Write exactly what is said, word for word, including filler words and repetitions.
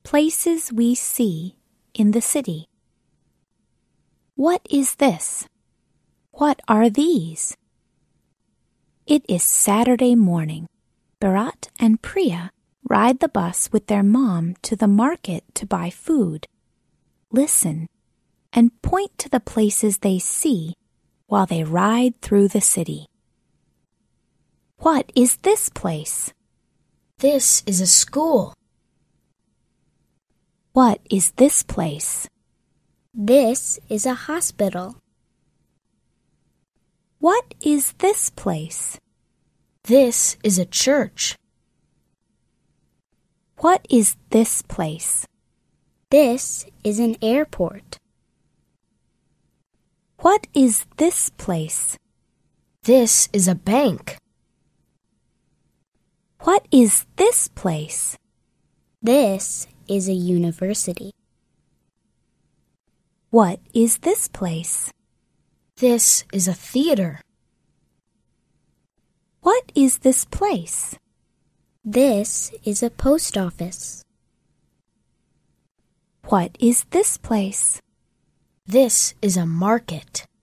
Places we see in the city. What is this? What are these? It is Saturday morning. Bharat and Priya ride the bus with their mom to the market to buy food. Listen and point to the places they see while they ride through the city. What is this place? This is a school. What is this place? This is a hospital. What is this place? This is a church. What is this place? This is an airport. What is this place? This is a bank. What is this place? This is a university. What is this place? This is a theater. What is this place? This is a post office. What is this place? This is a market.